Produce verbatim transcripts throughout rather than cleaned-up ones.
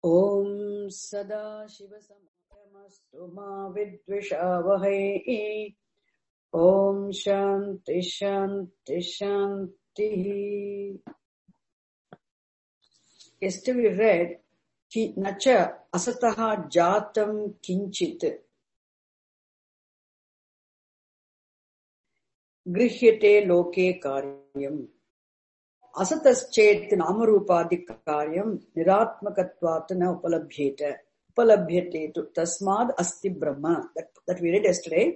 Om Sada Shiva Samamastu Ma Vidvishavahe. Om Shanti Shanti Shanti. Yesterday we read Ki Nacha Asataha Jatam Kinchit Grihyate Loke Karyam Asataschet Namarupadi Karyam Niratmakatvat na Upalabhyete Upalabhyete to Tasmad Asti Brahma. That, that we read yesterday.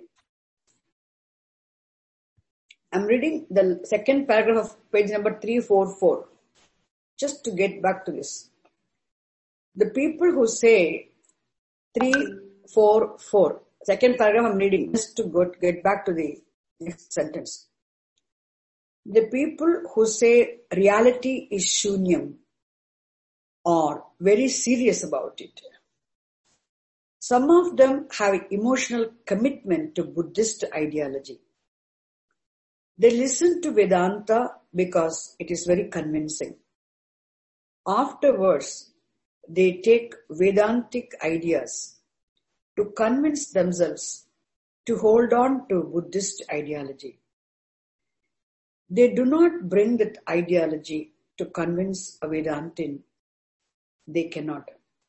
I'm reading the second paragraph of page number three forty-four. Just to get back to this. The people who say three forty-four, second paragraph I'm reading, just to go, get back to the next sentence. The people who say reality is shunyam are very serious about it. Some of them have emotional commitment to Buddhist ideology. They listen to Vedanta because it is very convincing. Afterwards, they take Vedantic ideas to convince themselves to hold on to Buddhist ideology. They do not bring that ideology to convince a Vedantin. They cannot.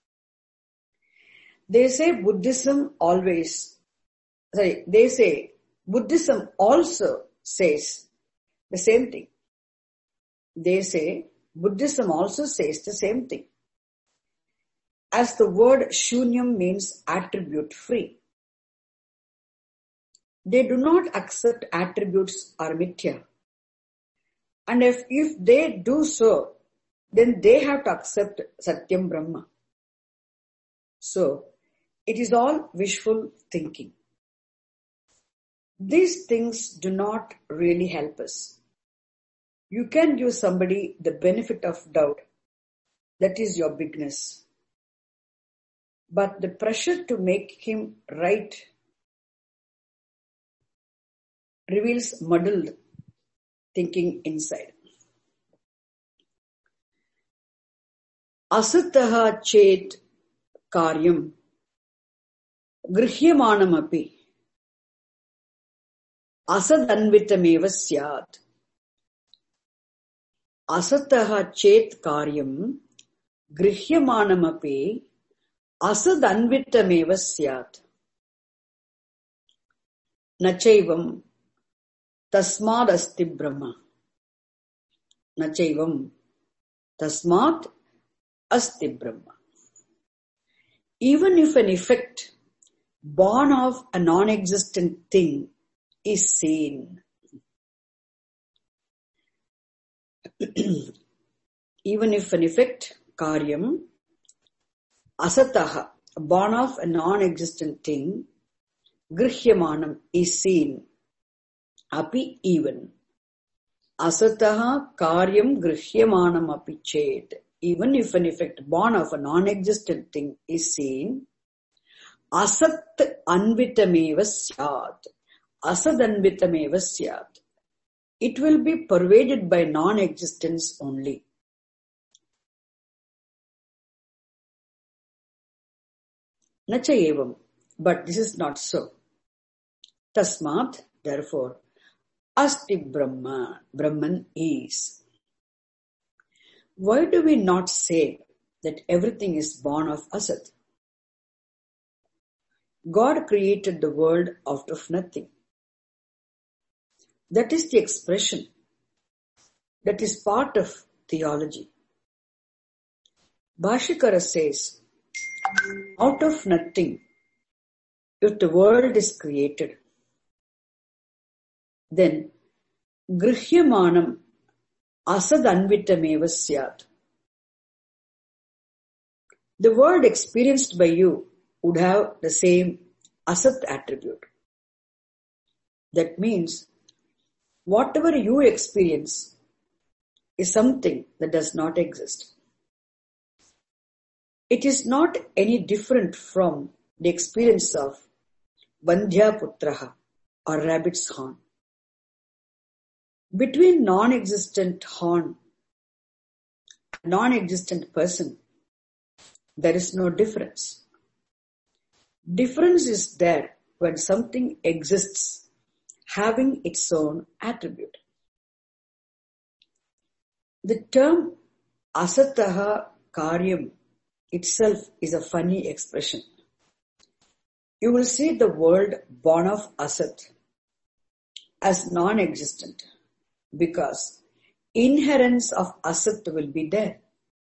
They say Buddhism always, sorry, they say Buddhism also says the same thing. They say Buddhism also says the same thing. As the word shunyam means attribute free. They do not accept attributes or mithya. And if, if they do so, then they have to accept Satyam Brahma. So, it is all wishful thinking. These things do not really help us. You can give somebody the benefit of doubt. That is your bigness. But the pressure to make him right reveals muddled thinking inside. Asataha chet karyam grihyamanam api asadanvitameva syat. Asataha chet karyam grihyamanam api asadanvitameva syat. Nachaivam tasmad asti brahma. Nachaivam tasmad asti brahma. Even if an effect born of a non-existent thing is seen, even if an effect, karyam, asataha, born of a non-existent thing, grihyamanam, is seen, api even, asataha karyam grihyamanam api chet, even if an effect born of a non-existent thing is seen, asat anvitameva syat, asad anvitameva syat. It will be pervaded by non-existence only. Nacha evam, but this is not so. Tasmat, therefore, asti Brahma, Brahman is. Why do we not say that everything is born of Asat? God created the world out of nothing. That is the expression. That is part of theology. Bhashikara says, out of nothing, if the world is created, then grihyamanam asad anvitameva syat. The world experienced by you would have the same asat attribute. That means, whatever you experience is something that does not exist. It is not any different from the experience of Bandhya Putraha or rabbit's horn. Between non-existent horn and non-existent person, there is no difference. Difference is there when something exists having its own attribute. The term asataha karyam itself is a funny expression. You will see the world born of asat as non-existent because inherence of asat will be there.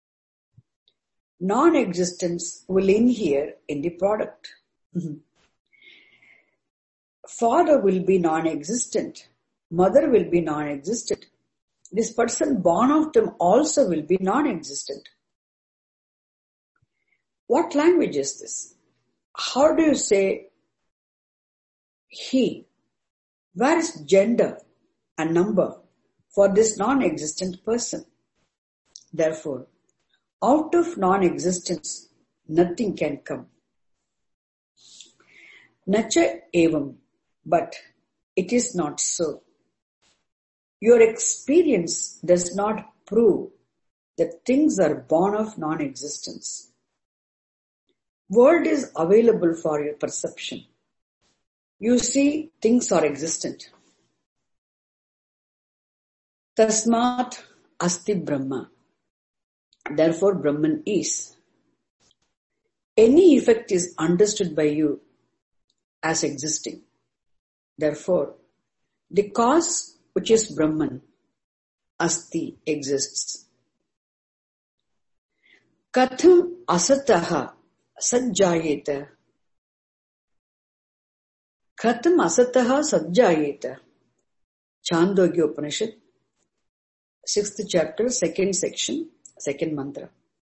Non-existence will inhere in the product. Father will be non-existent. Mother will be non-existent. This person born of them also will be non-existent. What language is this? How do you say he? Where is gender and number for this non-existent person? Therefore, out of non-existence, nothing can come. Nacha evam, but it is not so. Your experience does not prove that things are born of non-existence. World is available for your perception. You see things are existent. Tasmat asti Brahma. Therefore Brahman is. Any effect is understood by you as existing. Therefore, the cause which is Brahman, asti, exists. Katham asataha sajjayeta. Katham asataha sajjayeta. Chandogya Upanishad, sixth chapter, second section, second mantra.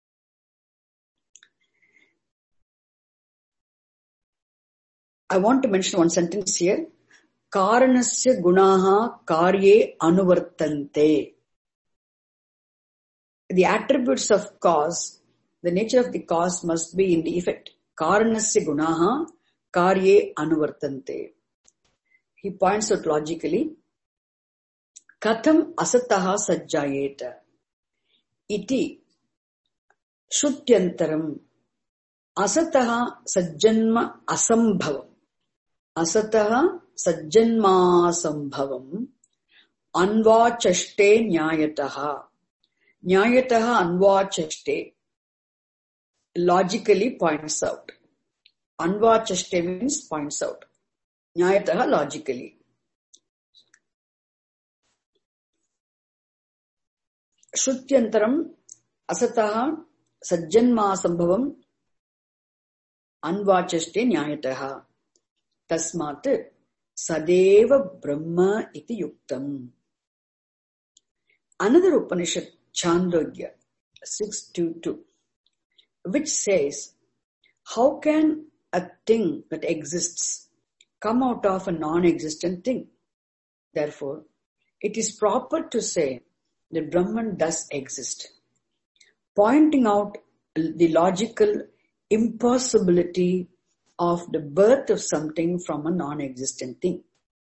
I want to mention one sentence here. Karanasya gunaha karye anuvartante. The attributes of cause, the nature of the cause must be in the effect. Karanasya gunaha karye anuvartante. He points out logically. Katham asataha sajjayeta. Iti shutyantaram asataha sajjanma asambhavam. Asataha sajjanma asambhavam anvachaste nyayataha. Nyayataha anvachaste logically points out. Anvachaste means points out. Nyayataha logically. Shutyantaram asataha sajjanma asambhavam anvachaste nyayataha. Tasmat sadeva brahma iti yuktam. Another Upanishad, Chandogya six twenty-two, which says, how can a thing that exists come out of a non-existent thing? Therefore, it is proper to say that Brahman does exist, pointing out the logical impossibility of the birth of something from a non-existent thing.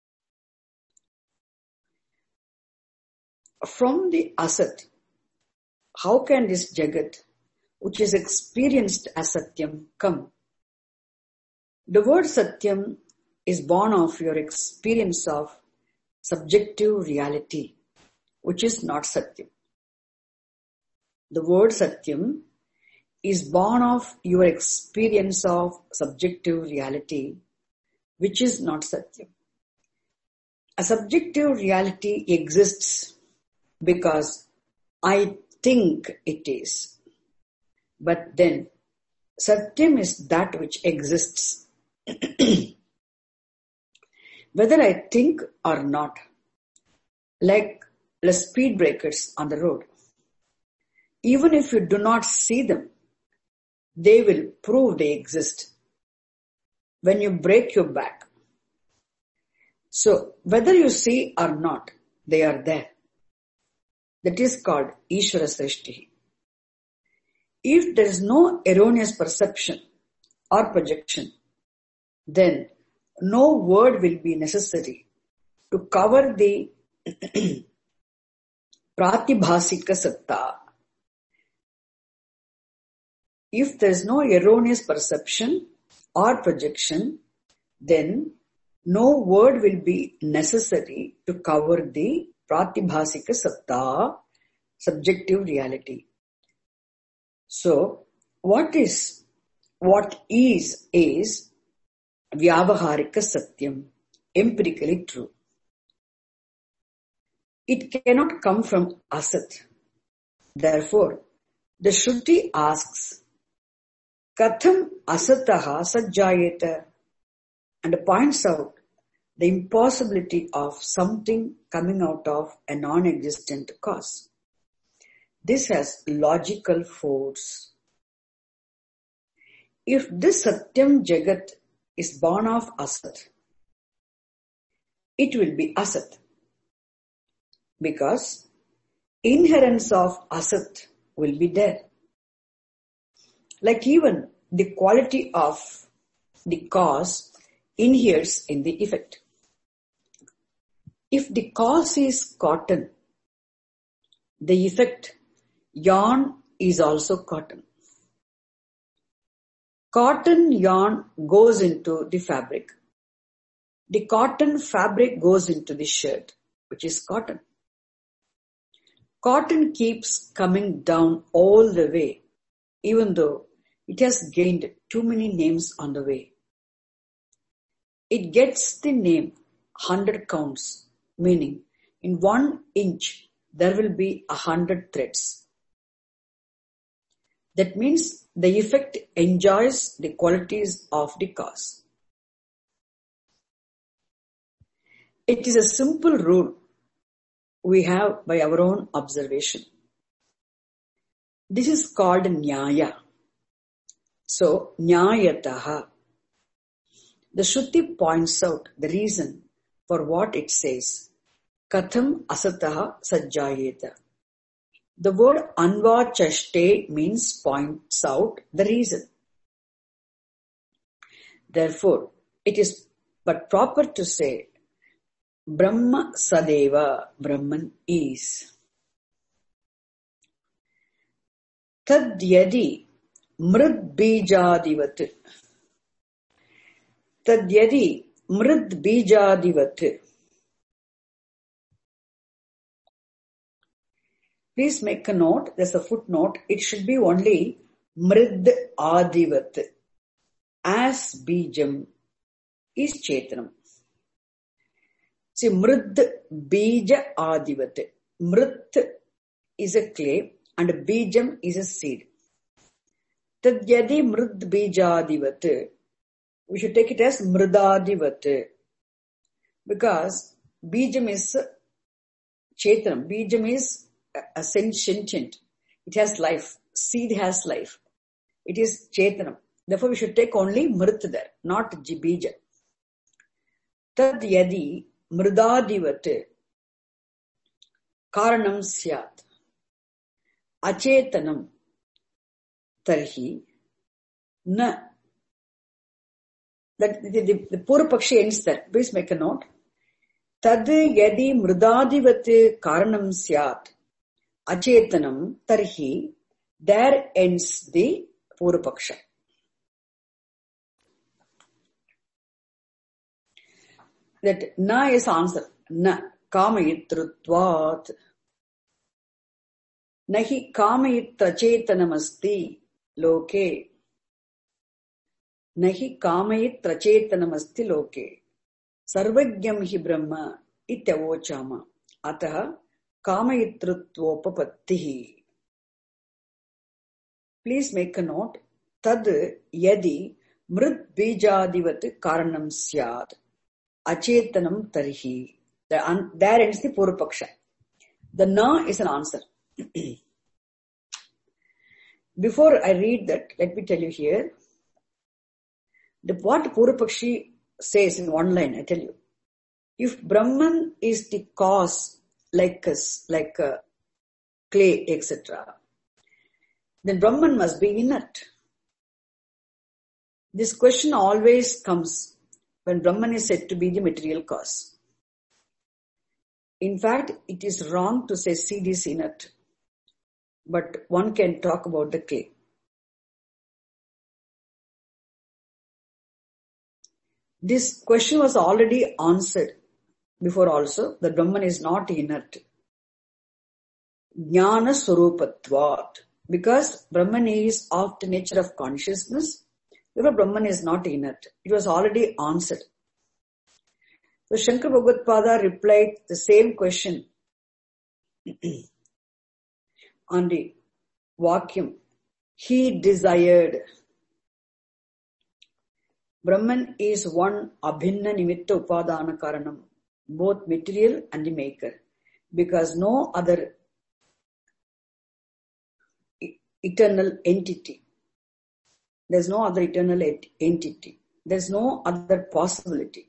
From the asat, how can this jagat, which is experienced as satyam, come? The word satyam is born of your experience of subjective reality, which is not satyam. The word satyam is born of your experience of subjective reality, which is not satyam. A subjective reality exists because I think it is. But then, satyam is that which exists. Whether I think or not, like the speed breakers on the road. Even if you do not see them, they will prove they exist when you break your back. So, whether you see or not, they are there. That is called Ishvara Srishti. If there is no erroneous perception or projection, then no word will be necessary to cover the pratibhasika satta. If there is no erroneous perception or projection, then no word will be necessary to cover the pratibhasika satta, subjective reality. So, what is, what is, is vyavaharika satyam, empirically true. It cannot come from asat. Therefore, the Shruti asks, Katham asataha sajjayeta, and points out the impossibility of something coming out of a non-existent cause. This has logical force. If this Satyam Jagat is born of Asat, it will be Asat, because inherence of Asat will be there. Like even the quality of the cause inheres in the effect. If the cause is cotton, the effect yarn is also cotton. Cotton yarn goes into the fabric. The cotton fabric goes into the shirt, which is cotton. Cotton keeps coming down all the way, even though it has gained too many names on the way. It gets the name hundred counts, meaning in one inch there will be a hundred threads. That means the effect enjoys the qualities of the cause. It is a simple rule we have by our own observation. This is called Nyaya. So, Nyayataha. The Shruti points out the reason for what it says. Katham asataha sajjayeta. The word anvachaste means points out the reason. Therefore, it is but proper to say Brahma Sadeva, Brahman is. Tadyadi mrid bijadivat. Tadyadi mrid bijadivat. Please make a note, there's a footnote, it should be only mrid adivat. As bijam is chetanam. See, mrid bija adivat. Mrit is a clay and bijam is a seed. Tadyadi mrid bijadivat. We should take it as mridadivat. Because bijam is chetanam. Bijam is a sentient. It has life. Seed has life. It is chetanam. Therefore, we should take only mrit there, not bija. Tad yadi mridadivat karanam syat achetanam tarhi na. That the, the, the Purvapakshi ends there. Please make a note. Tad yadi mridadivat karanam syat achetanam tarhi. There ends the Purvapaksha. That na is answer. Na kamayitrutvat. Nahi kamayitra chetanamasti loke. Nahi kamayitra chetanamasti loke. Sarvagyam hi brahma ityavochama. Ataha kamayitrutvopapattihi. Please make a note. Tad yadi mrid bijadivat karanam syad. Achetanam tarhi. There ends the Purvapaksha. The na is an answer. Before I read that, let me tell you here. The, what Purvapakshi says in one line, I tell you. If Brahman is the cause, like us, like uh, clay, et cetera, then Brahman must be inert. This question always comes when Brahman is said to be the material cause. In fact, it is wrong to say seed is inert, but one can talk about the clay. This question was already answered before also, that Brahman is not inert. Jnana Swarupatvat. Because Brahman is of the nature of consciousness, therefore Brahman is not inert. It was already answered. So Shankara Bhagavad replied the same question on the Vakyam. He desired. Brahman is one abhinna nimitta upadana karanam, both material and the maker, because no other eternal entity. There's no other eternal entity. There's no other possibility.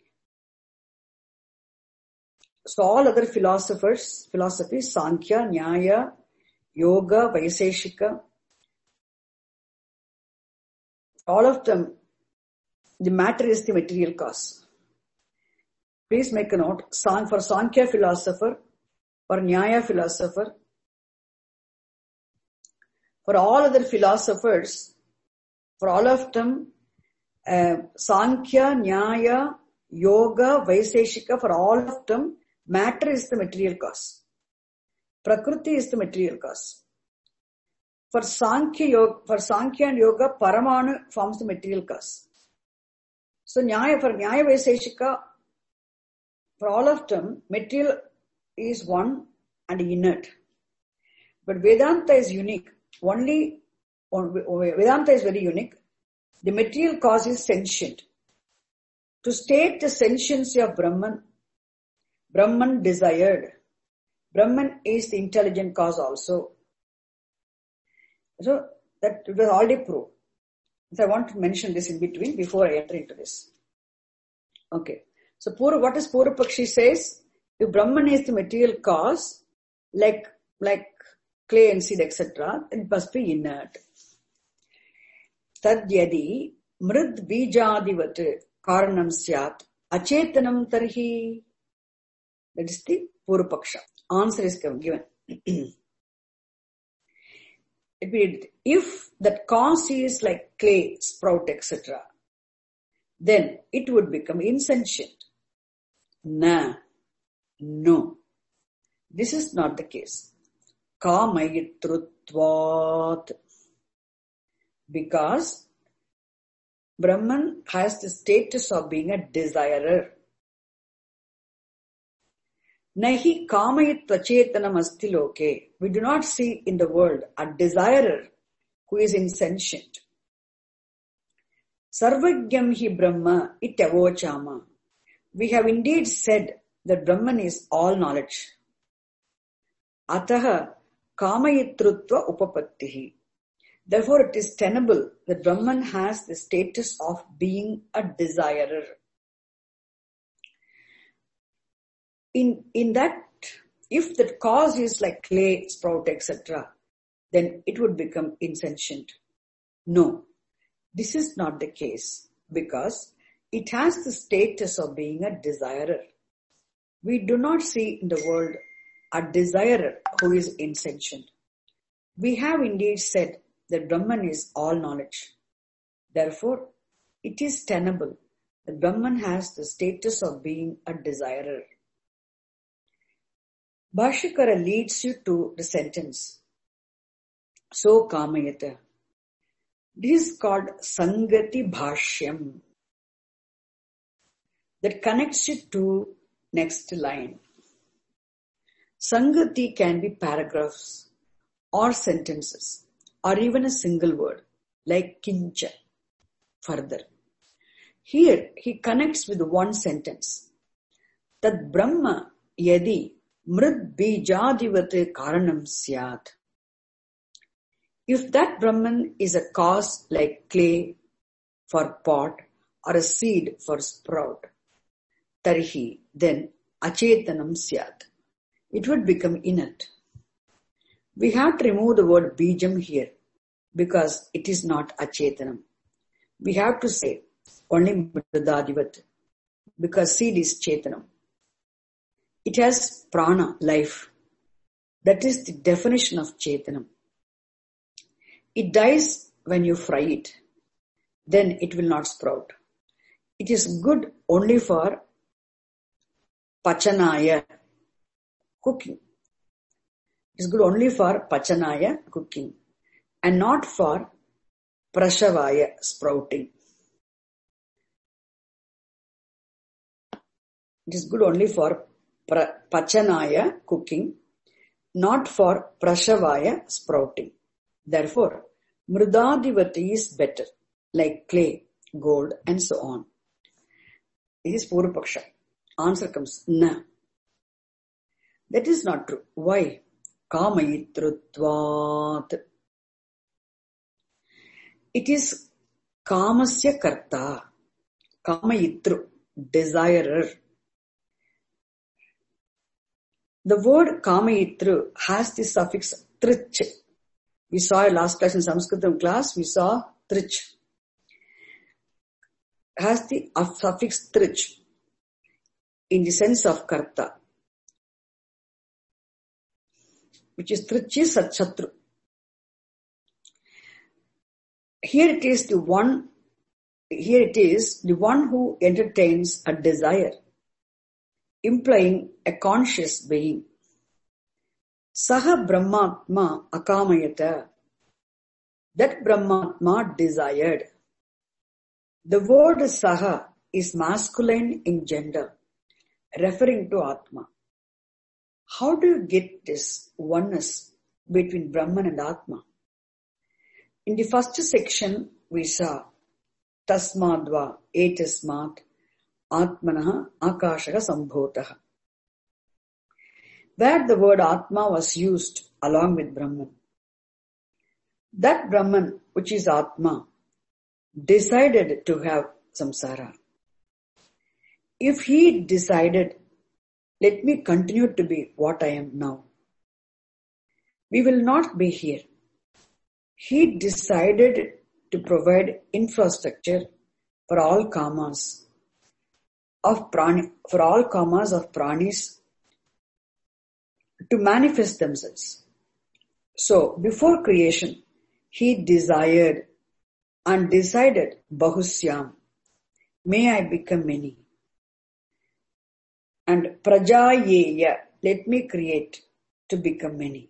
So all other philosophers, philosophies, Sankhya, Nyaya, Yoga, Vaiseshika, all of them, the matter is the material cause. Please make a note. For Sankhya philosopher, for Nyaya philosopher, for all other philosophers, for all of them, uh, Sankhya, Nyaya, Yoga, Vaiseshika, for all of them, matter is the material cause. Prakriti is the material cause. For Sankhya, yoga, for Sankhya and Yoga, Paramanu forms the material cause. So Nyaya, for Nyaya Vaiseshika, for all of them, material is one and inert. But Vedanta is unique. Only, Vedanta is very unique. The material cause is sentient. To state the sentiency of Brahman, Brahman desired. Brahman is the intelligent cause also. So that was already proved. So I want to mention this in between before I enter into this. Okay. So Pura, what is Purva Pakshi says? If Brahman is the material cause, like, like clay and seed, et cetera, it must be inert. Tad yadi mrid bijadivat karanam syat achetanam tarhi. That is the Purva Paksha. Answer is given. If that cause is like clay, sprout, et cetera, then it would become insentient. Nah, no. This is not the case. Kamayitrutvat. Because Brahman has the status of being a desirer. Nahi kamayitva chetanam asti loke. We do not see in the world a desirer who is insentient. Sarvagyam hi Brahma itavochama. We have indeed said that Brahman is all knowledge. Ataha kamayitrutva upapattihi. Therefore it is tenable that Brahman has the status of being a desirer. In, in that, if that cause is like clay, sprout, et cetera, then it would become insentient. No, this is not the case because it has the status of being a desirer. We do not see in the world a desirer who is insentient. We have indeed said that Brahman is all knowledge. Therefore, it is tenable that Brahman has the status of being a desirer. Bhashyakara leads you to the sentence, so kamayata. This is called Sangati Bhashyam. That connects you to next line. Sangati can be paragraphs or sentences or even a single word like kincha. Further, here he connects with one sentence. Tad Brahma yadi mrid bijadivate karanam syat. If that Brahman is a cause like clay for pot or a seed for sprout, tarhi, then achetanam syat. It would become inert. We have to remove the word bijam here because it is not achetanam. We have to say only mridadivat because seed is chetanam. It has prana, life. That is the definition of chetanam. It dies when you fry it. Then it will not sprout. It is good only for Pachanaya, cooking. It is good only for Pachanaya, cooking, and not for Prashavaya, sprouting. It is good only for pra- Pachanaya, cooking, not for Prashavaya, sprouting. Therefore, Mrudadivati is better, like clay, gold, and so on. This is Purvapaksha. Answer comes, na. That is not true. Why? Kamayitrutvat. It is Kamasya Karta. Kamayitru, desirer. The word Kamayitru has the suffix trich. We saw last class in Sanskritam class, we saw trich. Has the suffix trich in the sense of Karta, which is trichi satchatru. Here it is the one, here it is the one who entertains a desire, implying a conscious being. Saha Brahmatma akamayata. That Brahmatma desired. The word Saha is masculine in gender, referring to Atma. How do you get this oneness between Brahman and Atma? In the first section, we saw Tasmadva etasmat Atmanaha akashaha sambhotaha, where the word Atma was used along with Brahman. That Brahman, which is Atma, decided to have samsara. If he decided, let me continue to be what I am now, we will not be here. He decided to provide infrastructure for all kamas of prani, for all kamas of pranis to manifest themselves. So, before creation, he desired and decided, Bahusyam, may I become many. And Prajayeya, let me create to become many.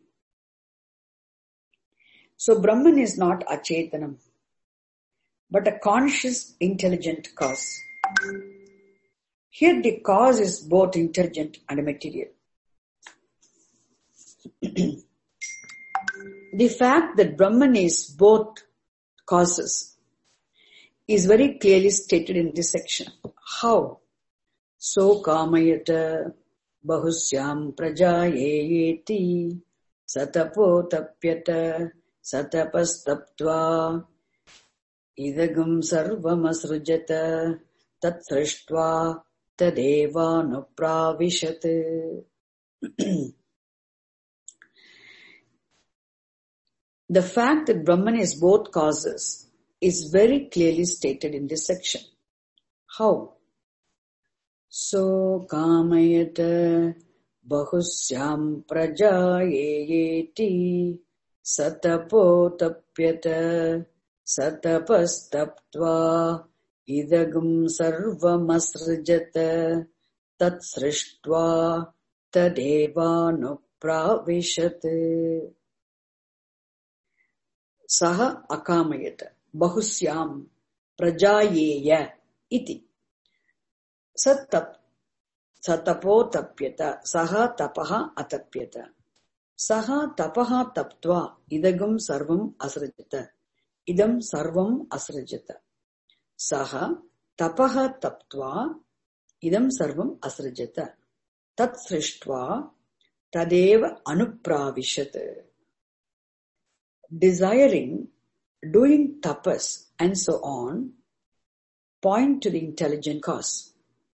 So Brahman is not Achetanam, but a conscious, intelligent cause. Here the cause is both intelligent and material. The fact that Brahman is both causes is very clearly stated in this section. How? So kamayata bahusyam prajayeti satapo tapyata satapastaptva idagam sarvamasrujata tat srishtva tadeva nupravishat. The fact that Brahman is both causes is very clearly stated in this section. How? So kamayata bahusyam prajayeti satapo tapyata satapastaptva idagam sarvamasrujata tat srishtva tadeva nupravishat. Saha akamayata bahusyam prajayeya iti satap satapo tapyata saha tapaha atapyata saha tapaha taptva idagam sarvam asrajata idam sarvam asrajata saha tapaha taptva idam sarvam asrajata tat srishtva tadeva anupravishat. Desiring, doing tapas, and so on, point to the intelligent cause.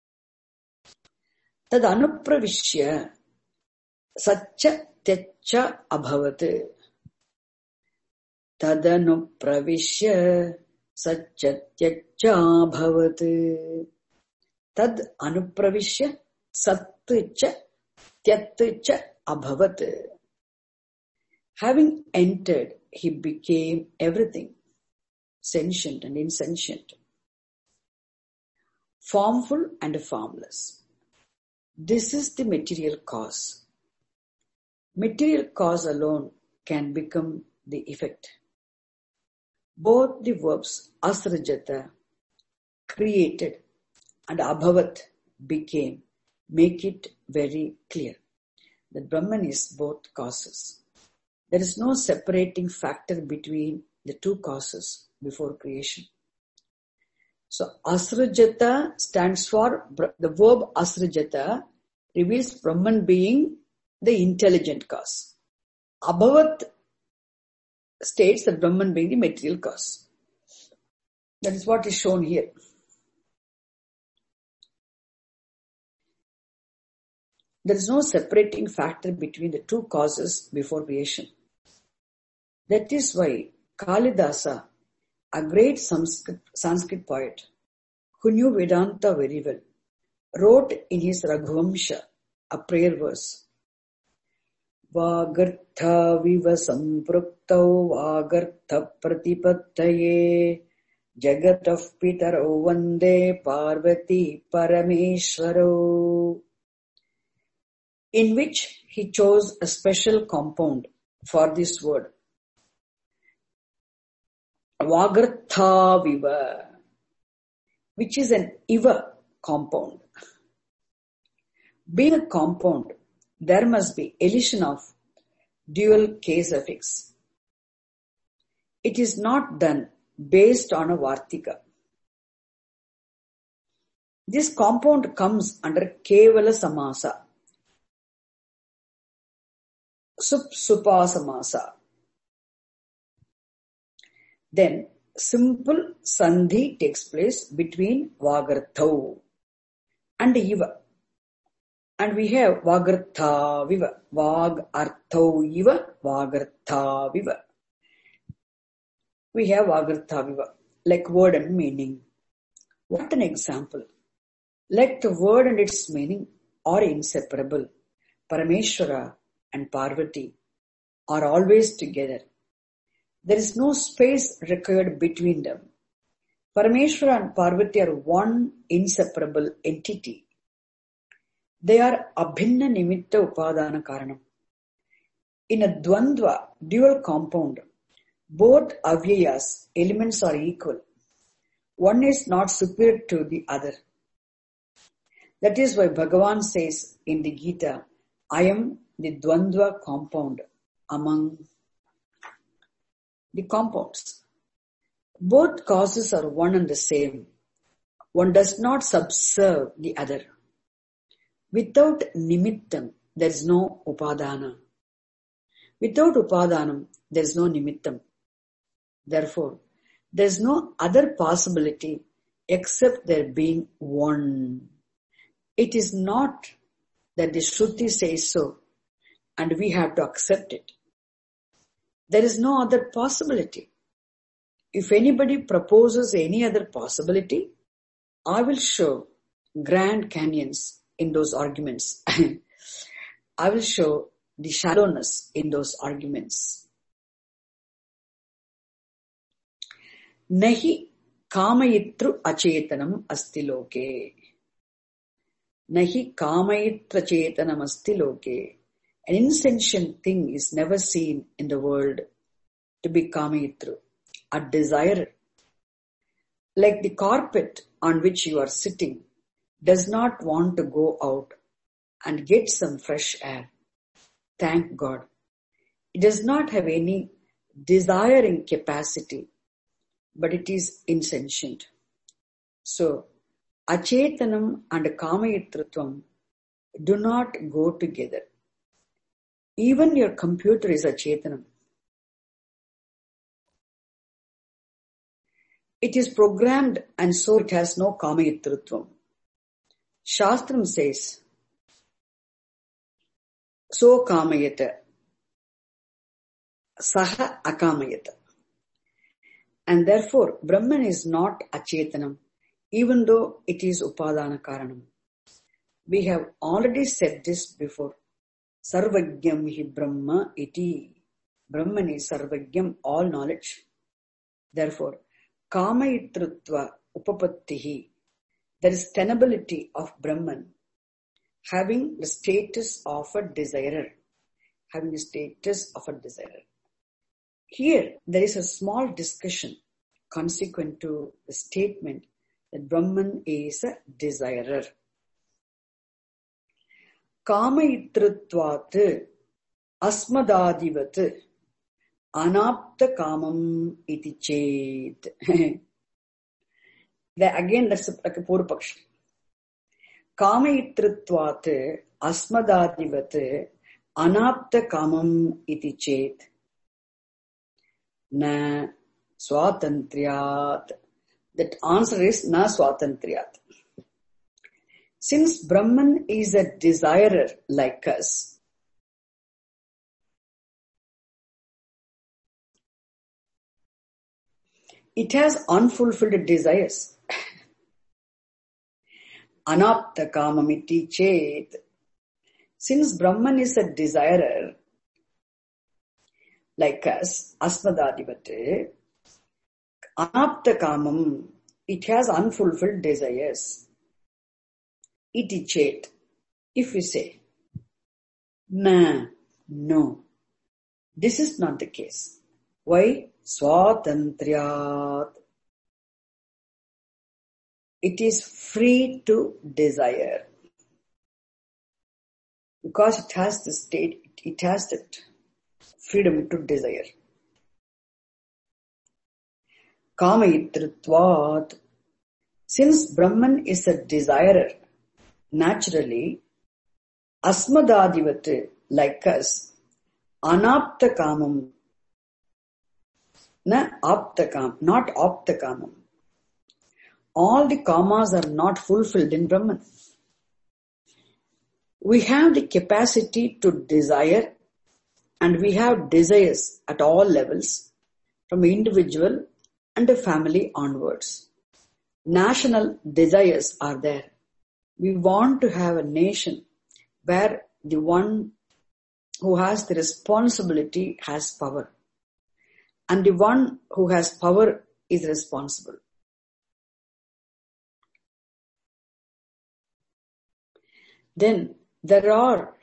Tad anupravishya satcha tyacha abhavat. Tad anupravishya satcha tyacha abhavat. Tad anupravishya satcha tyacha abhavat. Having entered, he became everything, sentient and insentient. formful and formless. This is the material cause. Material cause alone can become the effect. Both the verbs asrajata, created, and abhavat, became, make it very clear that Brahman is both causes. There is no separating factor between the two causes before creation. So asrajata stands for, the verb asrajata reveals Brahman being the intelligent cause. Abhavat states that Brahman being the material cause. That is what is shown here. There is no separating factor between the two causes before creation. That is why Kalidasa, a great Sanskrit, Sanskrit poet who knew Vedanta very well, wrote in his Raghuvamsha a prayer verse. Vagartha viva sampraktau vagartha pratipattaye jagatah pitaro vande parvati parameshwaro, in which he chose a special compound for this word. Vagartha viva, which is an iva compound. Being a compound, there must be elision of dual case affix. It is not done based on a Vartika. This compound comes under Kevala Samasa, Sup Supa Samasa. Then simple Sandhi takes place between Vagarthau and Iva. And we have Vagartha Viva, Vag Arthau Iva, Vagartha Viva. We have Vagartha Viva, like word and meaning. What an example. Like the word and its meaning are inseparable. Parameshwara and Parvati are always together. There is no space required between them. Parameshwara and Parvati are one inseparable entity. They are abhinna nimitta upadana karanam. In a dvandva, dual compound, both avyayas, elements are equal. One is not superior to the other. That is why Bhagavan says in the Gita, I am the dvandva compound among the compounds. Both causes are one and the same. One does not subserve the other. Without nimittam, there is no upadana. Without upadanam, there is no nimittam. Therefore, there is no other possibility except there being one. It is not that the Shruti says so and we have to accept it. There is no other possibility. If anybody proposes any other possibility, I will show Grand Canyons in those arguments. I will show the shallowness in those arguments. Nahi kamayitru achetanam asti loke. Nahi kamayitra chetanam asti loke. An insentient thing is never seen in the world to be kamayitru, a desirer. Like the carpet on which you are sitting does not want to go out and get some fresh air. Thank God. It does not have any desiring capacity, but it is insentient. So, achetanam and kamayitritvam do not go together. Even your computer is achetanam. It is programmed and so it has no kamayitritvam. Shastram says, so kamayata, saha akamayata. And therefore, Brahman is not achetanam, even though it is upadana karanam. We have already said this before. Sarvagyam hi Brahma iti. Brahman is sarvagyam, all knowledge. Therefore, kamayitritva upapattihi. there is tenability of Brahman having the status of a desirer. Having the status of a desirer. Here, there is a small discussion consequent to the statement that Brahman is a desirer. Kamaitritvat asmadadivat anapta kamam iti chet. Again, that's like a Purupakshi. Kamaitritvat asmadadivat anapta kamam iti chet. Na swatantriyat. That answer is na swatantriyat. Since Brahman is a desirer like us, it has unfulfilled desires. Anapta kamamiti chet. Since Brahman is a desirer like us, asmadadivate, anapta kamam, it has unfulfilled desires. Iti chet. If we say, nah, no, this is not the case. Why? Swatantriyat. It is free to desire. Because it has the state, it has that freedom to desire. Kamaitritvat. Since Brahman is a desirer, naturally, asmadadivat, like us, anapta kamam, na apta kam, not apta kamam. All the kamas are not fulfilled in Brahman. We have the capacity to desire, and we have desires at all levels, from individual and the family onwards. National desires are there. We want to have a nation where the one who has the responsibility has power, and the one who has power is responsible. Then there are,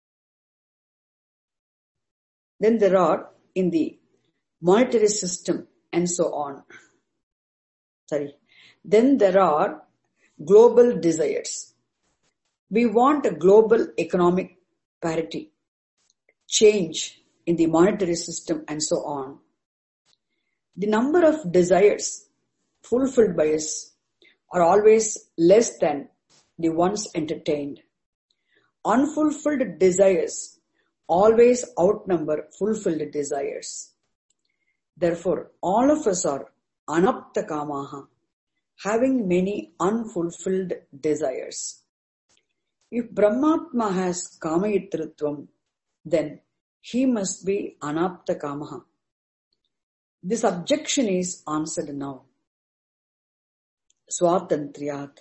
then there are in the monetary system and so on. Sorry. Then there are global desires. We want a global economic parity, change in the monetary system and so on. The number of desires fulfilled by us are always less than the ones entertained. Unfulfilled desires always outnumber fulfilled desires. Therefore, all of us are anapta kamaha, having many unfulfilled desires. If Brahmatma has kamayitritvam, then he must be anapta kamaha. This objection is answered now. Swatantriyat.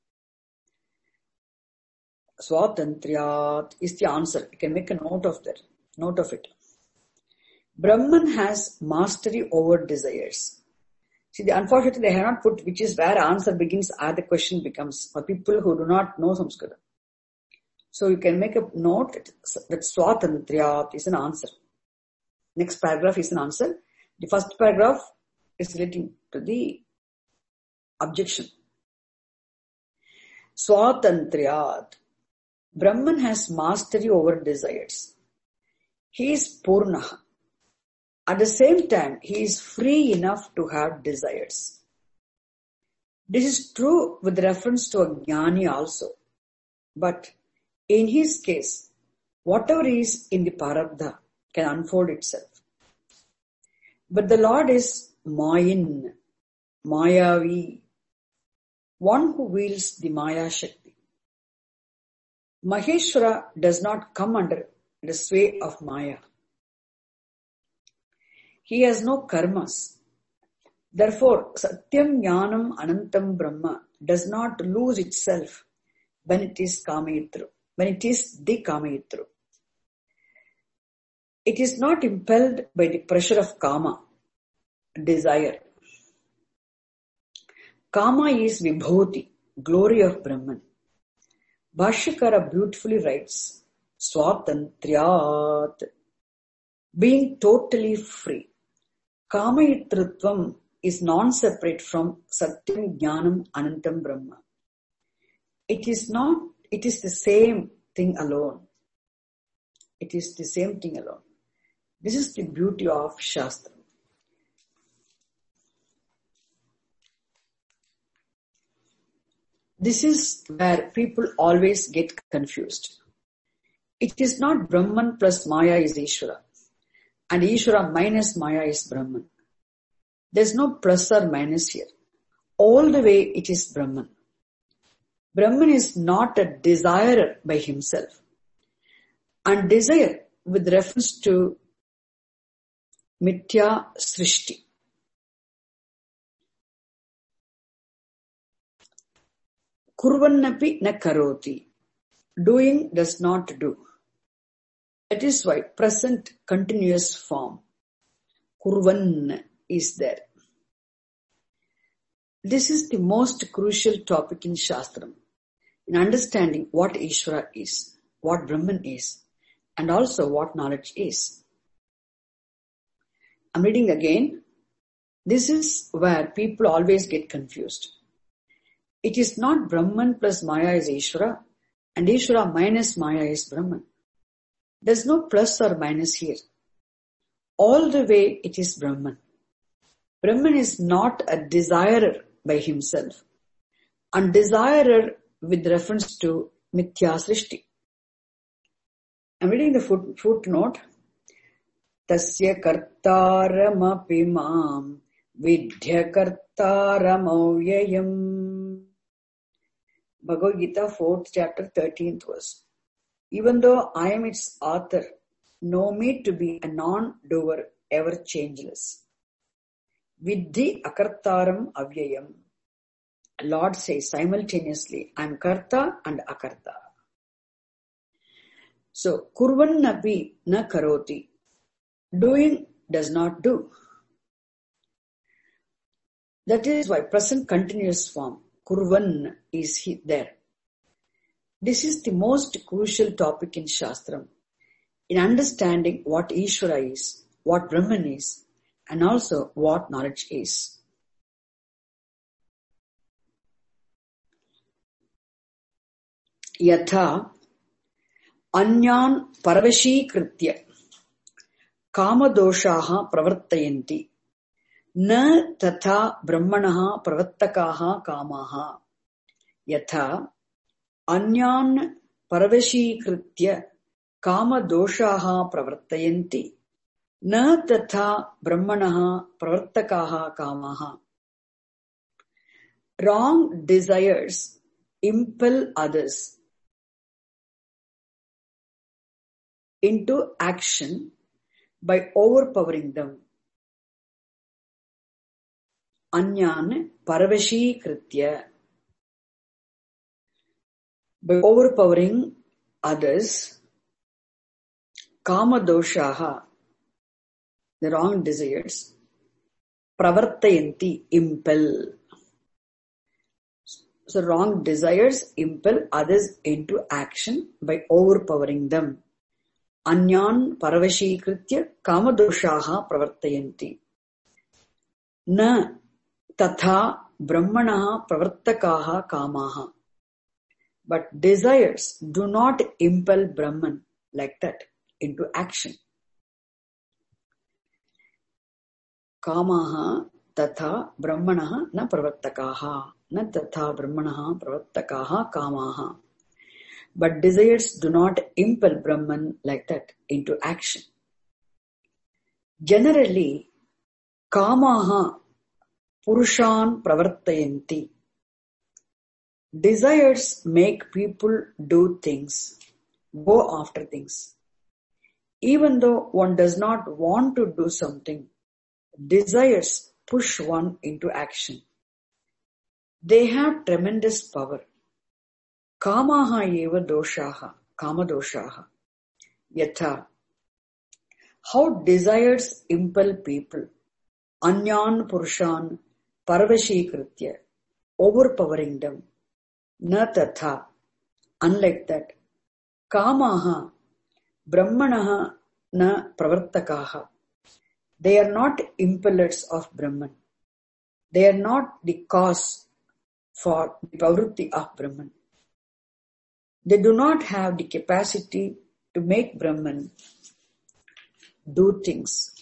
Swatantriyat is the answer. You can make a note of that. Note of it. Brahman has mastery over desires. See, the, unfortunately, they have not put which is where answer begins or the question becomes for people who do not know Sanskrit. So you can make a note that Swatantriyat is an answer. Next paragraph is an answer. The first paragraph is relating to the objection. Swatantriyat. Brahman has mastery over desires. He is Purnaha. At the same time, he is free enough to have desires. This is true with reference to a jnani also. But in his case, whatever is in the Parabdha can unfold itself. But the Lord is Mayin, Mayavi, one who wields the Maya Shakti. Maheshwara does not come under the sway of Maya. He has no karmas. Therefore, Satyam Jnanam Anantam Brahma does not lose itself when it is Kamayitru, when it is the Kamayitru. It is not impelled by the pressure of Kama, desire. Kama is Vibhuti, glory of Brahman. Bhashyakara beautifully writes, Swatantriyat, being totally free. Kamayitritvam is non-separate from Satyam Jnanam Anantam Brahma. It is not, it is the same thing alone. It is the same thing alone. This is the beauty of Shastra. This is where people always get confused. It is not Brahman plus Maya is Ishvara, and Ishvara minus Maya is Brahman. There is no plus or minus here. All the way it is Brahman. Brahman is not a desirer by himself. And desire with reference to Mithya Srishti. Kurvannapi na karoti. Doing does not do. That is why present continuous form. Kurvan is there. This is the most crucial topic in Shastram, in understanding what Ishvara is, what Brahman is, and also what knowledge is. I'm reading again. This is where people always get confused. It is not Brahman plus Maya is Ishvara, and Ishvara minus Maya is Brahman. There's no plus or minus here. All the way it is Brahman. Brahman is not a desirer by himself, and desirer with reference to Mithya Srishti. I'm reading the foot, footnote. Tasya kartaramapi mam vidya kartaramauvyayam. Bhagavad Gita, fourth chapter, thirteenth verse. Even though I am its author, know me to be a non-doer, ever changeless. Vidhi akartaram avyayam. Lord says simultaneously, I am karta and akarta. So, kurvannapi na karoti. Doing does not do. That is why present continuous form, kurvan, is there. This is the most crucial topic in Shastram, in understanding what Ishvara is, what Brahman is, and also what knowledge is. Yatha anyan paravashikritya kamadoshaha pravartayanti na tatha brahmanaha pravartakaha kamaha. Yatha anyan paravashikritya kamadoshaha pravartayanti na tatha brahmanaha pravartakaha kamaha. Wrong desires impel others into action by overpowering them. Anyan paravashikritya, by overpowering others. Kamadoshaha, the wrong desires. Pravartayanti, impel. So wrong desires impel others into action by overpowering them. Anyan paravashikritya kamadoshaha pravartayanti. Na tatha brahmanaha pravartakaha kamaha. But desires do not impel Brahman like that into action. Kamaha tatha brahmanaha na pravartakaha. Na tatha brahmanaha pravartakaha kamaha. But desires do not impel Brahman like that into action. Generally, kamaha purushan pravartayanti. Desires make people do things, go after things. Even though one does not want to do something, desires push one into action. They have tremendous power. Kamaha eva doshaha, kama doshaha. Yatha. How desires impel people. Anyan purushan paravashikritya, overpowering them. Na tatha. Unlike that. Kamaha Brahmanaha na pravartakaha. They are not impellers of Brahman. They are not the cause for the pravrutti of Brahman. They do not have the capacity to make Brahman do things.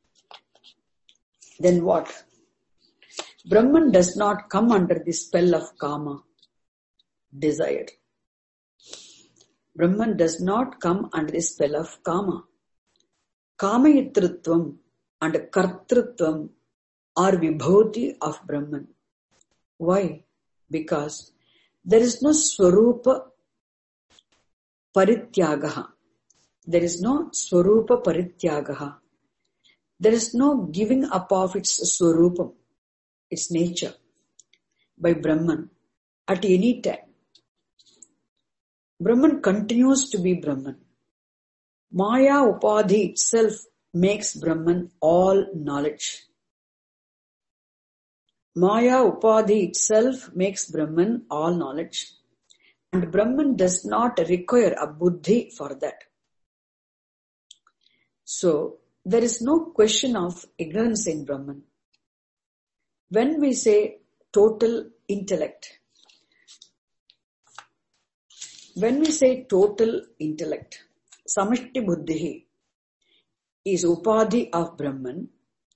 Then what? Brahman does not come under the spell of kama, desire. Brahman does not come under the spell of kama. Kamayitritvam and kartrutvam are vibhuti of Brahman. Why? Because there is no swarupa parityagaha. There is no swarupa parityagaha. There is no giving up of its swarupam, its nature, by Brahman at any time. Brahman continues to be Brahman. Maya Upadhi itself makes Brahman all knowledge. Maya Upadhi itself makes Brahman all knowledge. And Brahman does not require a buddhi for that. So, there is no question of ignorance in Brahman. When we say total intellect, when we say total intellect, samishti buddhi is upadhi of Brahman.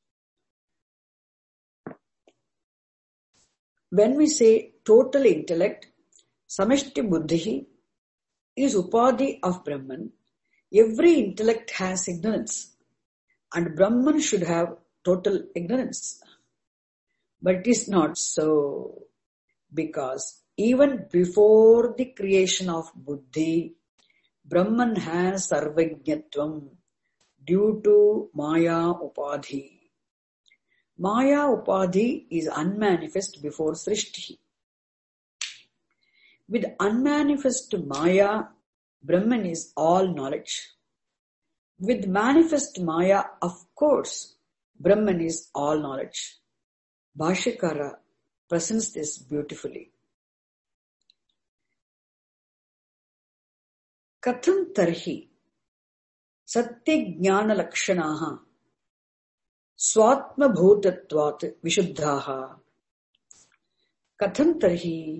When we say total intellect, samishti buddhi is upadhi of Brahman. Every intellect has ignorance, and Brahman should have total ignorance. But it is not so, because even before the creation of buddhi, Brahman has sarvajñatvam due to Maya Upadhi. Maya Upadhi is unmanifest before Srishti. With unmanifest Maya, Brahman is all knowledge. With manifest Maya, of course, Brahman is all knowledge. Bhashyakara presents this beautifully. Katham tarhi satya jnana lakshanaha swatma bhutatvat vishuddhaha. Katham tarhi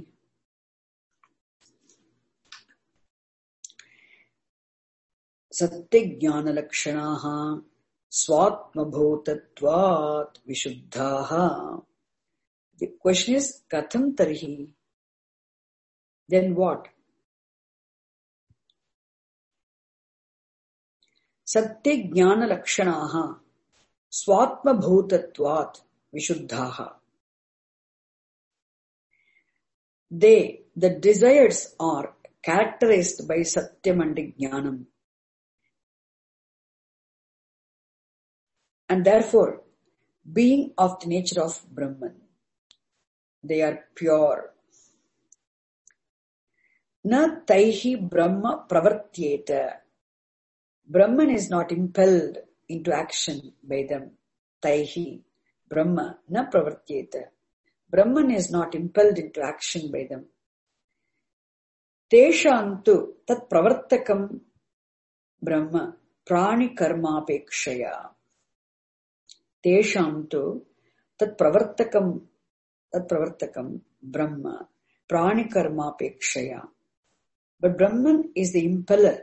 satya jnana lakshanaha swatma bhutatvat vishuddhaha. The question is, katham tarhi? Then what? Satya jnana lakshanaha swatma bhutatvat vishuddhaha. They, the desires are characterized by satyam and jnanam. And therefore, being of the nature of Brahman. They are pure. Na taihi Brahma pravartyeta. Brahman is not impelled into action by them. Taihi Brahma na pravartyeta. Brahman is not impelled into action by them. Teshantu tat pravartakam Brahma prani karma pekshaya. Teshantu tat pravartakam tat pravartakam Brahma prani karma pekshaya. But Brahman is the impeller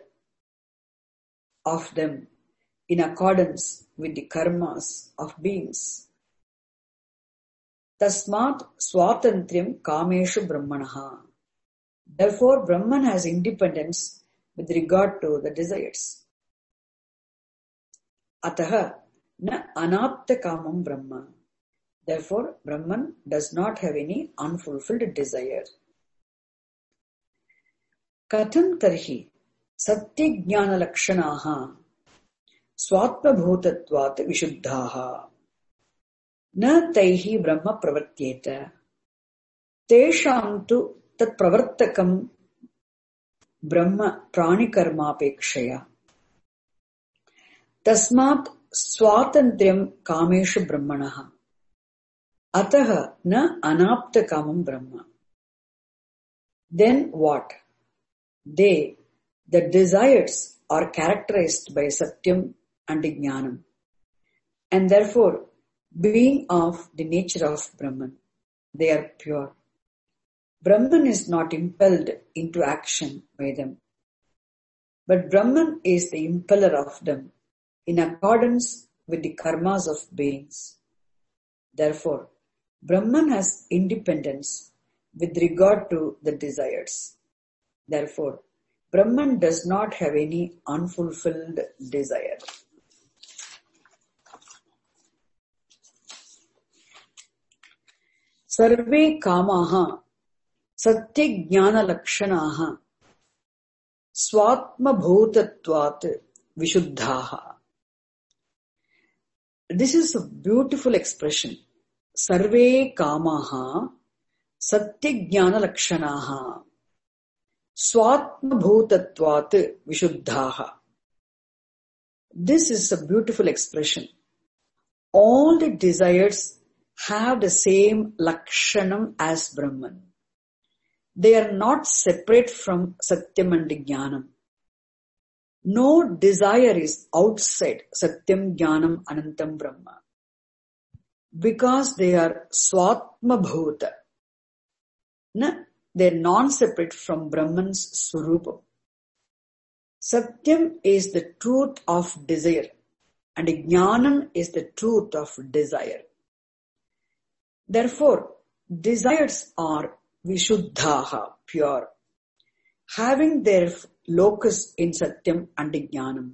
of them in accordance with the karmas of beings. Tasmat swatantriyam kameshu brahmanaha. Therefore, Brahman has independence with regard to the desires. Ataha na anapta kamam Brahma. Therefore, Brahman does not have any unfulfilled desire. Katham tarhi satya jnana lakshanaha swatma bhutatvat vishuddhaha na taihi Brahma pravartyeta tesham tu tat pravartakam Brahma prani karma pekshaya tasmat swatantriyam kameshu brahmanaha ataha na anapta kamam Brahma. Then what? They, the desires, are characterized by Satyam and Jnanam, and therefore, being of the nature of Brahman, they are pure. Brahman is not impelled into action by them, but Brahman is the impeller of them in accordance with the karmas of beings. Therefore, Brahman has independence with regard to the desires. Therefore, Brahman does not have any unfulfilled desire. Sarve kamaha satya jnana lakshanaha swatma bhutatvat vishuddhaha. This is a beautiful expression. Sarve kamaha satya jnana lakshanaha swatma bhutatvat vishuddhaha. This is a beautiful expression. All the desires have the same lakshanam as Brahman. They are not separate from Satyam and Jnanam. No desire is outside Satyam, Jnanam, Anantam, Brahma. Because they are Swatma Bhuta. They are non-separate from Brahman's Surupam. Satyam is the truth of desire and Jnanam is the truth of desire. Therefore, desires are Vishuddhaha, pure, having their locus in Satyam and Jnanam.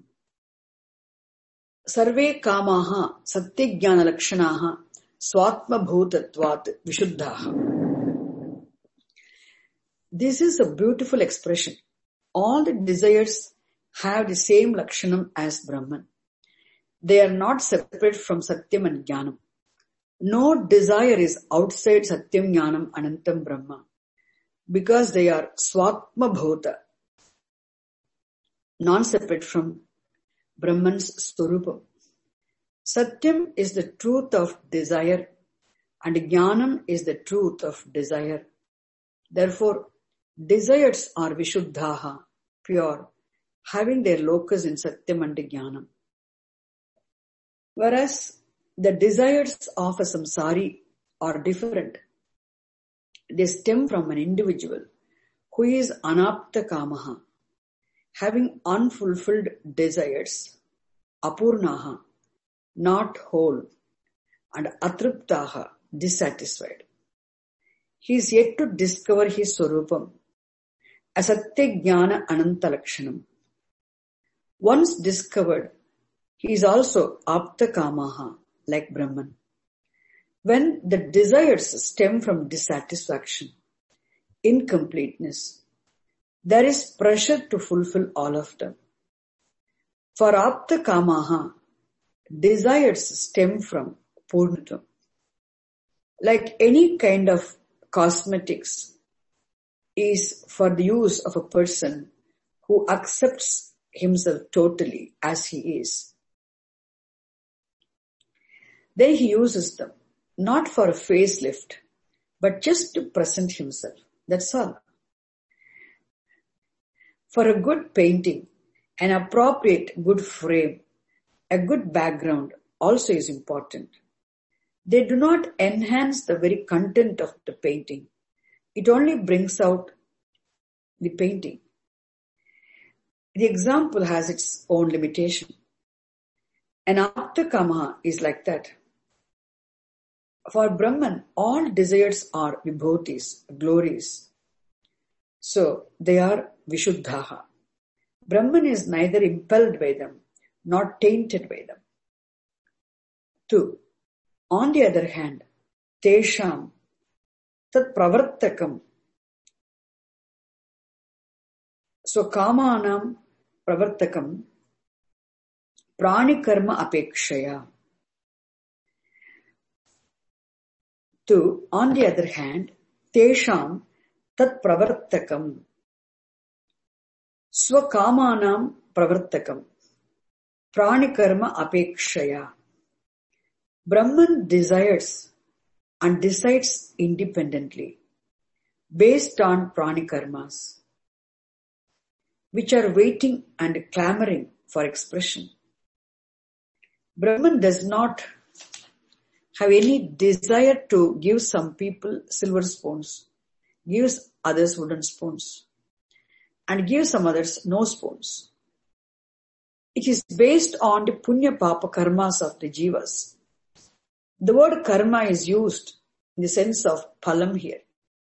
Sarve kamaha satya jnana lakshanaha swatma bhutatvat vishuddhaha. This is a beautiful expression. All the desires have the same lakshanam as Brahman. They are not separate from Satyam and Jnanam. No desire is outside Satyam, Jnanam, Anantam, Brahma, because they are Swatma Bhuta, non-separate from Brahman's Swarupam. Satyam is the truth of desire and Jnanam is the truth of desire. Therefore, desires are Vishuddhaha, pure, having their locus in Satyam and Jnanam. Whereas the desires of a samsari are different. They stem from an individual who is anapta kamaha, having unfulfilled desires, apurnaha, not whole, and atriptaha, dissatisfied. He is yet to discover his swarupam, asatya jnana ananta lakshanam. Once discovered, he is also apta kamaha, like Brahman. When the desires stem from dissatisfaction, incompleteness, there is pressure to fulfill all of them. For apta kamaha, desires stem from purnatvam. Like any kind of cosmetics is for the use of a person who accepts himself totally as he is. Then he uses them, not for a facelift, but just to present himself. That's all. For a good painting, an appropriate good frame, a good background also is important. They do not enhance the very content of the painting. It only brings out the painting. The example has its own limitation. An apta kamaha is like that. For Brahman, all desires are vibhotis, glories. So, they are vishuddhaha. Brahman is neither impelled by them, nor tainted by them. Two, on the other hand, tesham tat pravartakam. So, kamanam pravartakam prani karma apekshaya. Two, on the other hand, tesham tat pravartakam swakamanam pravartakam prani karma apekshaya. Brahman desires and decides independently, based on pranikarmas, which are waiting and clamoring for expression. Brahman does not have any desire to give some people silver spoons, gives others wooden spoons, and gives some others no spoons. It is based on the punya papa karmas of the jivas. The word karma is used in the sense of phalam here.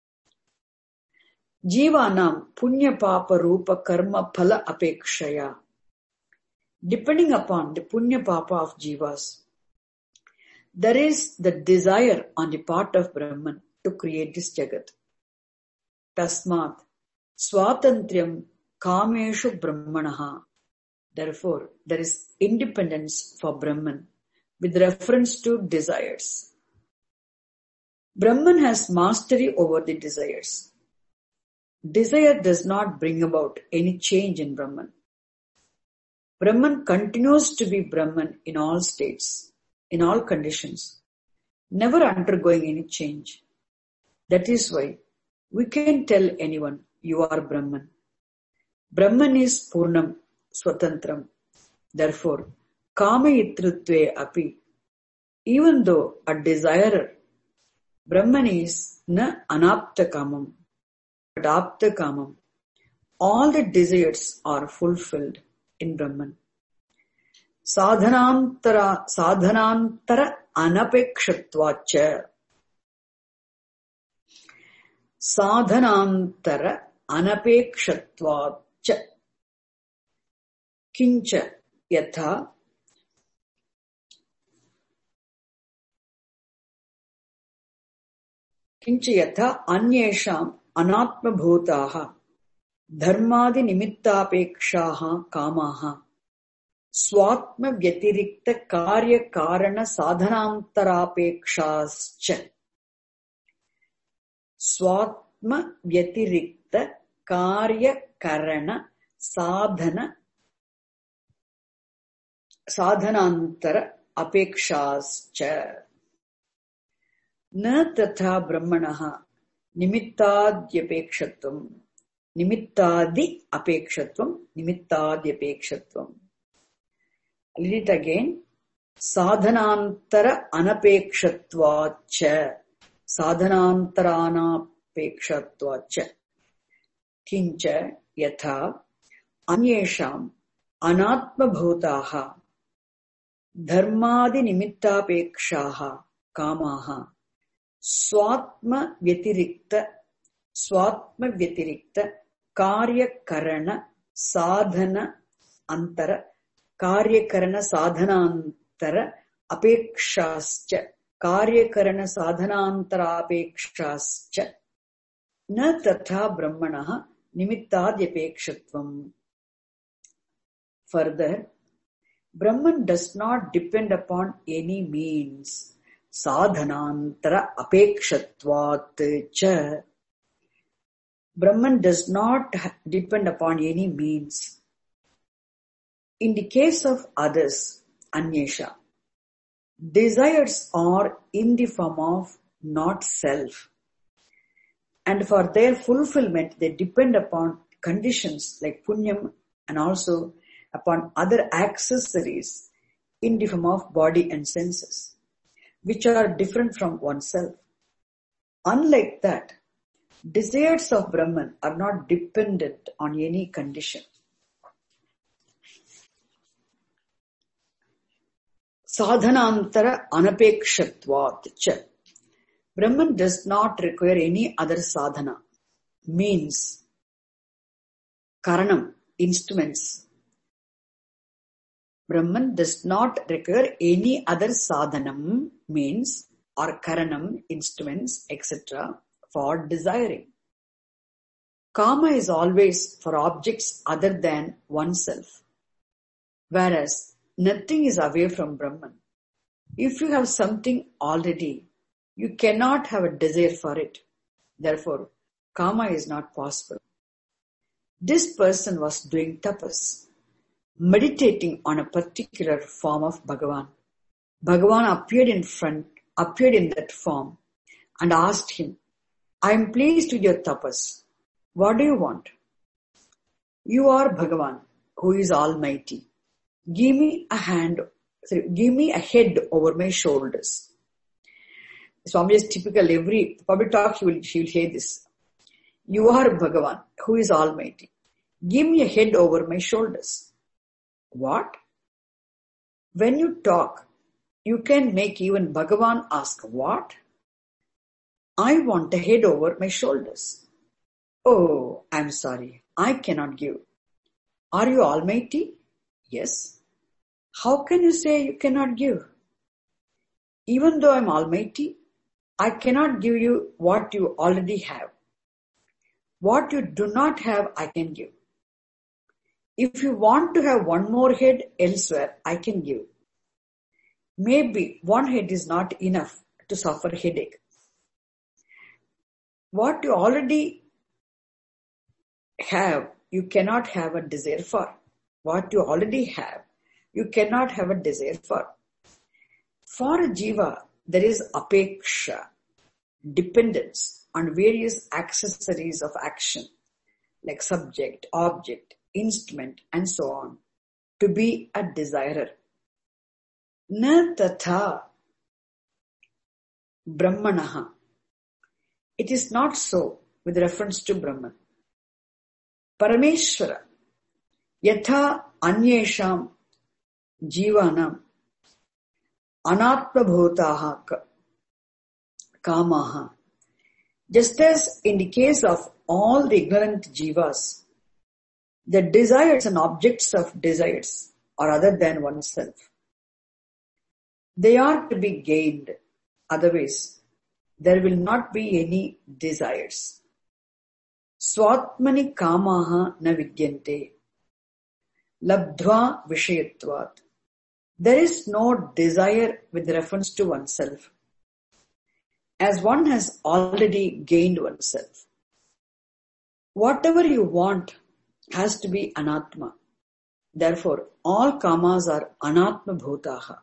Jivanam punya papa rupa karma phala apekshaya. Depending upon the punya papa of jivas, there is the desire on the part of Brahman to create this jagat. Tasmat swatantriyam kameshu brahmanaha. Therefore, there is independence for Brahman with reference to desires. Brahman has mastery over the desires. Desire does not bring about any change in Brahman. Brahman continues to be Brahman in all states, in all conditions, never undergoing any change. That is why we can tell anyone, you are Brahman. Brahman is Purnam, Swatantram. Therefore, Kama Yitrutve Api, even though a desirer, Brahman is na anapta kamam, but apta kamam. All the desires are fulfilled in Brahman. Sadhanantara, sadhanantara anapekshatvacha. Sadhanantara anapekshatvacha. Kincha yatha Kincha yatha anyesham anatma bhutaha dharmadi nimittapekshaha kamaha swatma vyatirikta karya karana sadhanantarapekshascha. Swatma vyatirikta karya karana sadhana sadhanantara apekshascha. Na tatha brahmanaha nimittadyapekshvatvam nimittadi apekshatvam nimittadyapekshvatvam. I'll read it again. Sadhanantara anapekshatvacha sadhanantara anapekshatvacha kincha yatha anyesham anatma bhutaha dharmadi nimittapekshaha kamaha swatma vyatirikta swatma vyatirikta karya karana sadhana antara karya karana sadhanantara apekshascha karya karana sadhanantara apekshascha na tatha brahmanaha nimittadyapekshvatvam. Further, Brahman does not depend upon any means. Sadhanantara apekshatvat cha. Brahman does not depend upon any means. In the case of others, anyesha, desires are in the form of not self. And for their fulfillment, they depend upon conditions like punyam and also upon other accessories in the form of body and senses, which are different from oneself. Unlike that, desires of Brahman are not dependent on any condition. Sadhanantara anapekshatvat cha. Brahman does not require any other sadhana, means, karanam, instruments. Brahman does not require any other sadhanam, means, or karanam, instruments, et cetera for desiring. Kama is always for objects other than oneself, whereas nothing is away from Brahman. If you have something already, you cannot have a desire for it. Therefore, Kama is not possible. This person was doing tapas, meditating on a particular form of Bhagavan. Bhagavan appeared in front, appeared in that form and asked him, I am pleased with your tapas. What do you want? You are Bhagavan, who is almighty. Give me a hand, sorry, give me a head over my shoulders. Swami is typical, every public talk he will, he will say this. You are Bhagavan, who is almighty. Give me a head over my shoulders. What? When you talk, you can make even Bhagavan ask, what? I want a head over my shoulders. Oh, I'm sorry, I cannot give. Are you almighty? Yes. How can you say you cannot give? Even though I'm almighty, I cannot give you what you already have. What you do not have, I can give. If you want to have one more head elsewhere, I can give. Maybe one head is not enough to suffer headache. What you already have, you cannot have a desire for. What you already have, you cannot have a desire for. For a jiva, there is apeksha, dependence on various accessories of action, like subject, object, instrument, and so on, to be a desirer. Na tatha brahmanaha. It is not so with reference to Brahman. Parameshvara, yatha anyesham jivanam anatma bhutaha kamaha. Just as in the case of all the ignorant jivas, the desires and objects of desires are other than oneself. They are to be gained, otherwise there will not be any desires. Swatmani kamaha na vidyante labdhva vishayatvat. There is no desire with reference to oneself, as one has already gained oneself. Whatever you want has to be anatma. Therefore, all kamas are anatma bhutaha.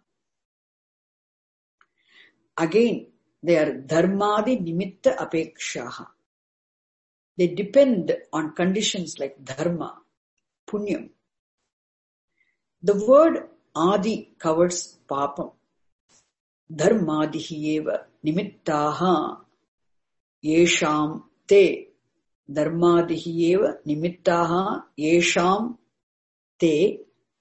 Again, they are dharmadi nimitta apekshaha. They depend on conditions like dharma, punyam. The word adi covers papam. Dharmadihi eva nimittaha yesham te. Dharmadihi eva nimittaha yesham te.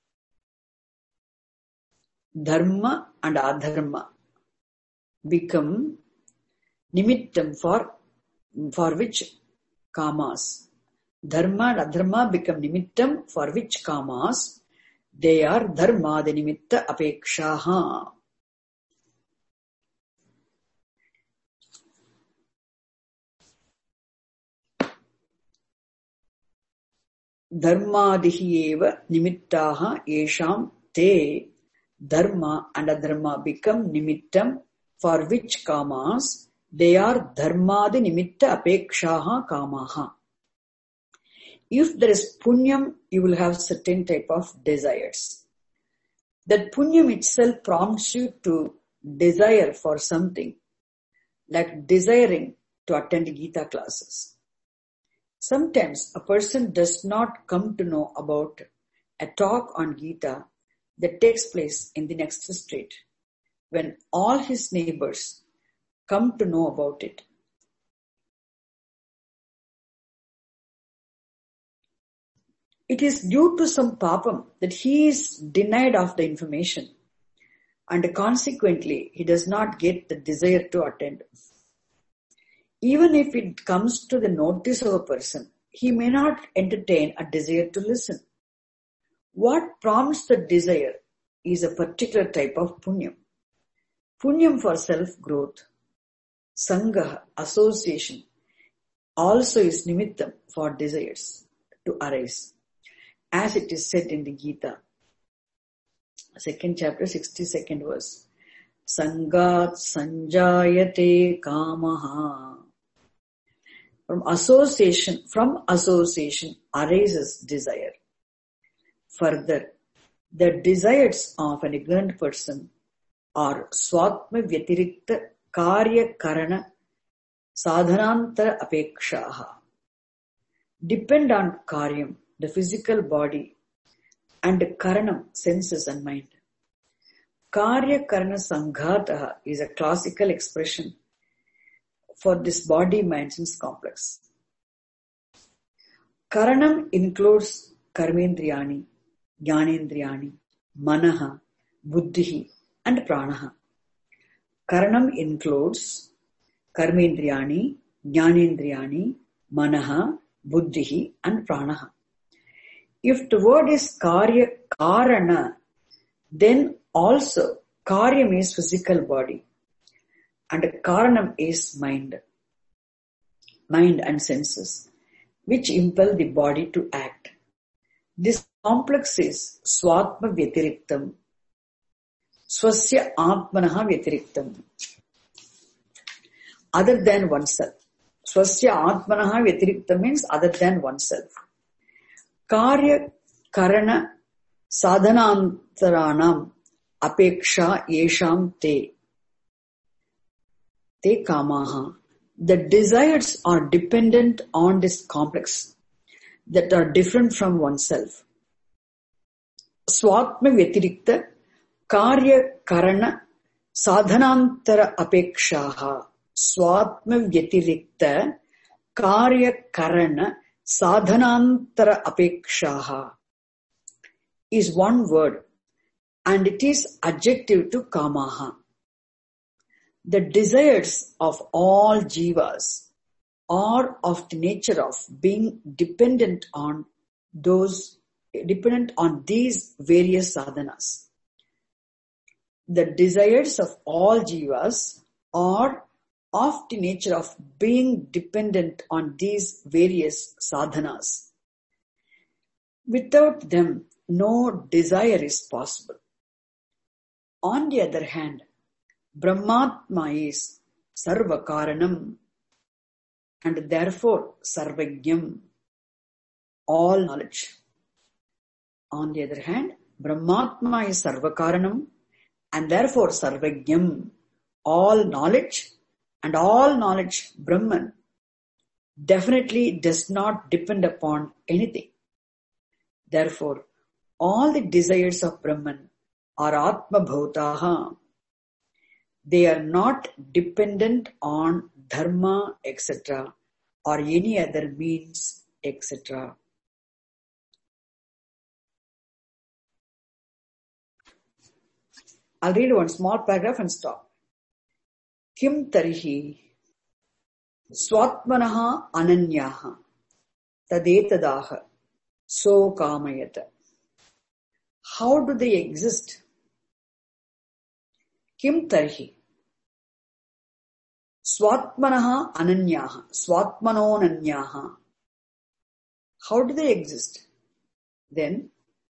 Dharma and adharma become nimittam for, for which kamas. Dharma and adharma become nimittam for which kamas. They are dharma de nimitta apekshaha. Dharmadihi eva nimittaha yesham te. Dharma and adharma become nimittam for which kamas. They are dharmadi nimitta apekshaha kamaha. If there is punyam, you will have certain type of desires. That punyam itself prompts you to desire for something, like desiring to attend Gita classes. Sometimes a person does not come to know about a talk on Gita that takes place in the next street, when all his neighbors come to know about it. It is due to some papam that he is denied of the information, and consequently he does not get the desire to attend. Even if it comes to the notice of a person, he may not entertain a desire to listen. What prompts the desire is a particular type of punyam. Punyam for self-growth. Sangha, association, also is nimittam for desires to arise. As it is said in the Gita, second chapter, sixty-second verse. Sangat sanjayate kamaha. From association, from association arises desire. Further, the desires of an ignorant person are swatma vyatirikta karya karana sadhanantara apekshaha, depend on karyam, the physical body, and karanam, senses and mind. Karya karana sanghataha is a classical expression for this body-mind sense complex. Karanam includes karmendriyani, jnanendriyani, manaha, buddhihi, and pranaha. Karanam includes karmendriyani, jnanendriyani, manaha, buddhihi, and pranaha. If the word is karya karana, then also karyam is physical body and karanam is mind, mind and senses, which impel the body to act. This complex is swatma vyatiriktam, swasya atmanaha vyatiriktam, other than oneself. Swasya atmanaha vyatiriktam means other than oneself. Karya karana sadhanantaranam apeksha yesham te te kamaha. The desires are dependent on this complex that are different from oneself. Swatma vyatirikta karya karana sadhanantara apekshaha. Swatma vyatirikta karya karana sadhanantara apekshaha is one word and it is adjective to kamaha. The desires of all jivas are of the nature of being dependent on those, dependent on these various sadhanas. The desires of all jivas are of the nature of being dependent on these various sadhanas. Without them, no desire is possible. On the other hand, Brahmatma is sarvakaranam and therefore sarvajnam, all knowledge. On the other hand, Brahmatma is sarvakaranam and therefore sarvajnam, all knowledge, and all knowledge, Brahman, definitely does not depend upon anything. Therefore, all the desires of Brahman are Atma Bhautaha. They are not dependent on dharma, et cetera, or any other means, et cetera. I'll read one small paragraph and stop. Kim tarihi swatmanaha ananyaha tadetadaha so kamayata. How do they exist? Kim tarihi swatmanaha ananyaha, swatmanonanyaha. How do they exist? Then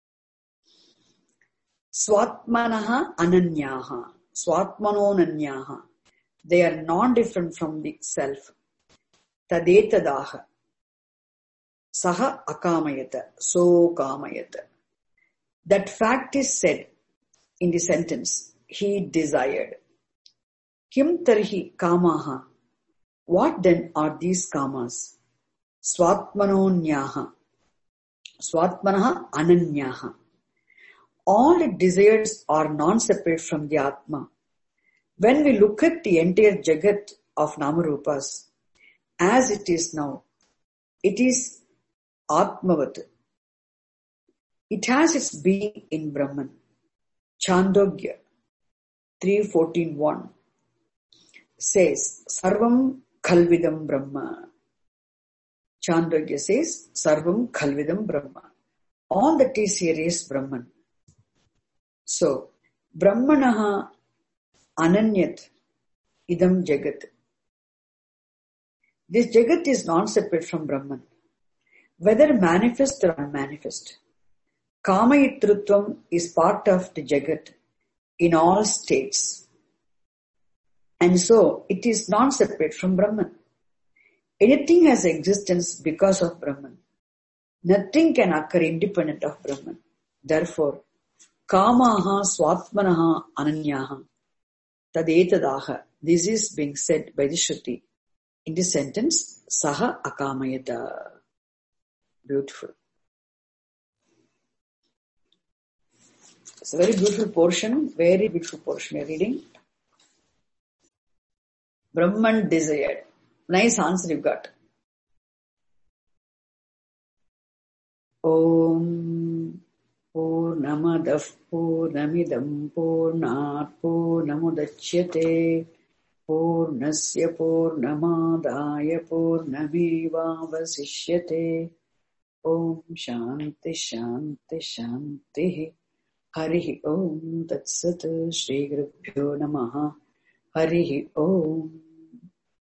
swatmanaha ananyaha, swatmanonanyaha. They are non-different from the self. Tadetadaha. Saha akamayata. So kamayata. That fact is said in the sentence, he desired. Kim tarhi kamaha. What then are these kamas? Swatmanonyaha. Swatmanaha ananyaha. All the desires are non-separate from the Atma. When we look at the entire Jagat of Namarupas, as it is now, it is Atmavat. It has its being in Brahman. Chandogya three fourteen one says, Sarvam Khalvidam Brahma. Chandogya says, Sarvam Khalvidam Brahma. All that is here is Brahman. So, Brahmanaha Ananyat idam jagat. This jagat is non-separate from Brahman, whether manifest or unmanifest. Kamayitrutvam is part of the jagat in all states. And so, it is non-separate from Brahman. Anything has existence because of Brahman. Nothing can occur independent of Brahman. Therefore, Kamaha swatmanaha ananyaha tadetadaha. This is being said by the Shruti. In this sentence, Saha Akamayata. Beautiful. It's a very beautiful portion, very beautiful portion you're reading. Brahman desired. Nice answer you got. Om Purnamadah Purnamidam Purnat Purnamudachyate Purnasya Purnamadaya Purnamevavasishyate. Om Shanti Shanti Shanti. Harihi Om Tat Sat. Shri Gurubhyo Namaha. Harihi Om.